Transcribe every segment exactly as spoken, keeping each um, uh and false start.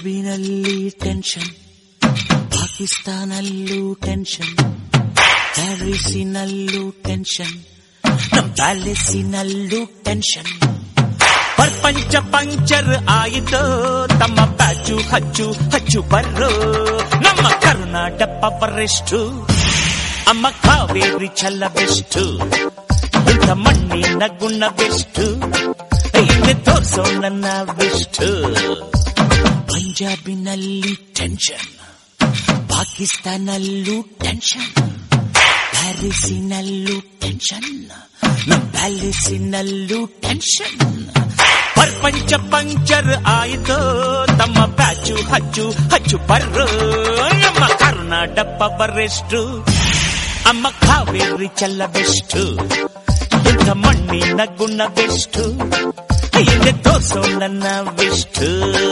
ಪಂಜಾಬಿನಲ್ಲಿ tension, ಪಾಕಿಸ್ತಾನಲ್ಲೂ tension, ಪ್ಯಾರಿಸಿನಲ್ಲೂ tension, ನಮ್ಮ ಪ್ಯಾಲೇಸಿನಲ್ಲೂ ಟೆನ್ಷನ್. ಪ್ರಪಂಚ ಪಂಚರ್ ಆಯಿತು, ತಮ್ಮ ಪ್ಯಾಚು ಹಚ್ಚು ಹಚ್ಚು ಬರ್ರೋ. ನಮ್ಮ ಕರ್ನಾಟಕ ಪವರೆಷ್ಟು, ಅಮ್ಮ ಕಾವೇರಿ ಛಲ ಬೆಸ್ಟು, ಇಂಥ ಮಣ್ಣಿನ ಗುಣ ಬೆಸ್ಟು, ಹಿಂದೆ ತೋರ್ಸೋ ನನ್ನ ಬೆಸ್ಟು. ಪಂಜಾಬಿನಲ್ಲಿ ಟೆನ್ಷನ್, ಪಾಕಿಸ್ತಾನಲ್ಲೂ ಟೆನ್ಷನ್, ಪ್ಯಾರಿಸಿನಲ್ಲೂ ಟೆನ್ಷನ್, ನಮ್ಮ ಪ್ಯಾಲೇಸಿನಲ್ಲೂ ಟೆನ್ಷನ್. ಪ್ರಪಂಚ ಪಂಚರ್ ಆಯಿತು, ತಮ್ಮ ಪ್ಯಾಚು ಹಚ್ಚು ಹಚ್ಚು ಬರ್ರೋ. ನಮ್ಮ ಕರ್ನಾಟಕ ಪವರೆಷ್ಟು, ಅಮ್ಮ ಕಾವೇರಿ ಛಲ ಬೆಸ್ಟು, ಇಂಥ ಮಣ್ಣಿನ ಗುಣ ಬೆಸ್ಟು, ಹಿಂದೆ ತೋರ್ಸೋ ನನ್ನ ಬೆಸ್ಟು.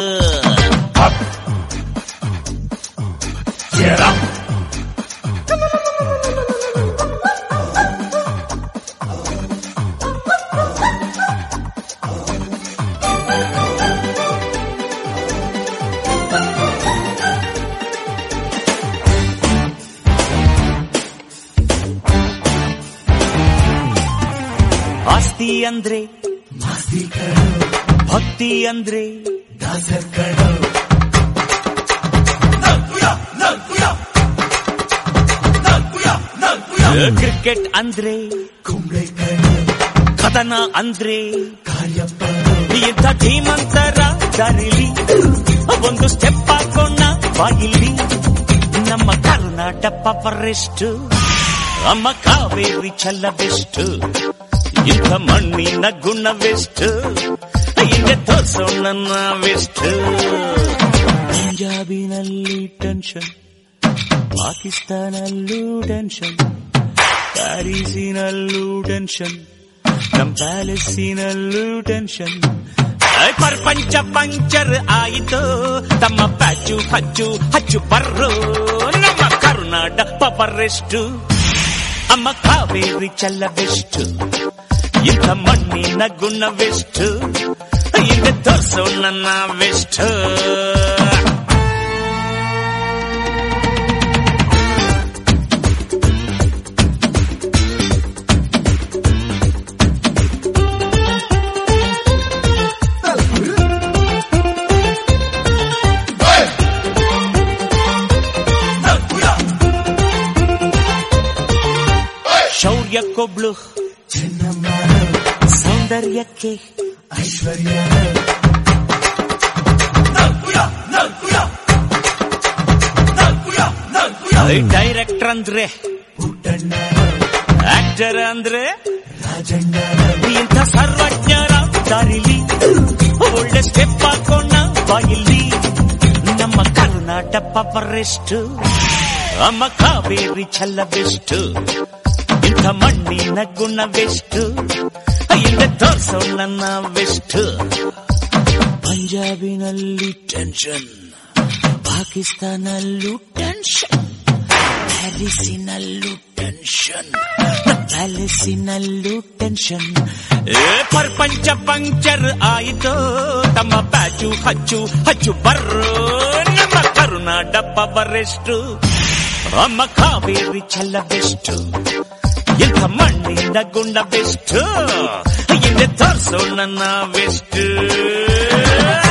ಆಸ್ತಿ ಅಂದ್ರೆ ಮಾಸ್ತಿ ಕಣೋ, ಭಕ್ತಿ ಅಂದ್ರೆ ದಾಸರ್ ಕಣೋ. ಕ್ರಿಕೆಟ್ ಅಂದ್ರೆ ಕುಂಬ್ಳೆ ಕಣೋ, ಕದನ ಅಂದ್ರೆ ಕಾರ್ಯಪ್ಪ. ಇಂಥ ಧೀಮಂತರ ದಾರಿಲಿ ಒಂದು ಸ್ಟೆಪ್ ಹಾಕೋಣ ಬಾಗಿಲಿ. ನಮ್ಮ ಕರ್ನಾಟಕ ಪವರೆಷ್ಟು, ಅಮ್ಮ ಕಾವೇರಿ ಛಲ ಬೆಸ್ಟು, ಇಂಥ ಮಣ್ಣಿನ ಗುಣವೆಷ್ಟು, ಹಿಂದೆ ತೋರ್ಸೋ ನನ್ನ ವೆಷ್ಟು. ಪಂಜಾಬಿನಲ್ಲಿ ಟೆನ್ಷನ್, ಪಾಕಿಸ್ತಾನಲ್ಲೂ ಟೆನ್ಷನ್, ಪ್ಯಾರಿಸಿನಲ್ಲೂ ಟೆನ್ಷನ್, ನಮ್ಮ ಪ್ಯಾಲೇಸಿನಲ್ಲೂ ಟೆನ್ಷನ್. ಪ್ರಪಂಚ ಪಂಚರ್ ಆಯಿತು, ತಮ್ಮ ಪ್ಯಾಚು ಹಚ್ಚು ಹಚ್ಚು ಬರ್ರೋ. ನಮ್ಮ ಕರ್ನಾಟಕ ಪವರೆಷ್ಟು, ಅಮ್ಮ ಕಾವೇರಿ ಛಲ ಬೆಸ್ಟು, ಇಂಥ ಮಣ್ಣಿನ ಗುಣವೆಷ್ಟು, ಹಿಂದೆ ತೋರ್ಸೋ ನನ್ನ ವೆಷ್ಟು. ಶೌರ್ಯಕ್ಕೊಬ್ಳು ಚೆನ್ನಮ್ಮ, ಸೌಂದರ್ಯಕ್ಕೆ ಐಶ್ವರ್ಯ. ಡೈರೆಕ್ಟರ್ ಅಂದ್ರೆ ಪುಟ್ಟಣ್ಣ, ಆಕ್ಟರ್ ಅಂದ್ರೆ ರಾಜಣ್ಣ. ಇಂಥ ಸರ್ವಜ್ಞರ ದಾರಿಲಿ ಒಳ್ಳೆ ಸ್ಟೆಪ್ ಹಾಕೋಣ ಬಾಯಿಲಿ. ನಮ್ಮ ಕರ್ನಾಟಕ ಪವರೆಷ್ಟು, ಅಮ್ಮ ಕಾವೇರಿ ಛಲ ಬೆಸ್ಟು, ಇಂಥ ಮಣ್ಣಿನ ಗುಣವೆಷ್ಟು, ಹಿಂದೆ ತೋರ್ಸೋ ನನ್ನ ವೆಷ್ಟು. ಪಂಜಾಬಿನಲ್ಲಿ ಟೆನ್ಷನ್, ಪಾಕಿಸ್ತಾನಲ್ಲೂ ಟೆನ್ಷನ್, ಪ್ಯಾರಿಸಿನಲ್ಲೂ ಟೆನ್ಷನ್, ಪ್ಯಾಲೇಸಿನಲ್ಲೂ ಟೆನ್ಷನ್. ಪ್ರಪಂಚ ಪಂಚರ್ ಆಯಿತು, ತಮ್ಮ ಪ್ಯಾಚು ಹಚ್ಚು ಹಚ್ಚು ಬರ್ರೋ. ನಮ್ಮ ಕರ್ನಾಟಕ ಪವರೆಷ್ಟು, ಅಮ್ಮ ಕಾವೇರಿ ಛಲ ಬೆಸ್ಟು, ಇಂಥ ಮಣ್ಣಿನ ಗುಂಡ ಬೆಸ್ಟು, ಹಿಂದೆ ತೋರ್ಸೋ ನನ್ನ ವೆಷ್ಟು.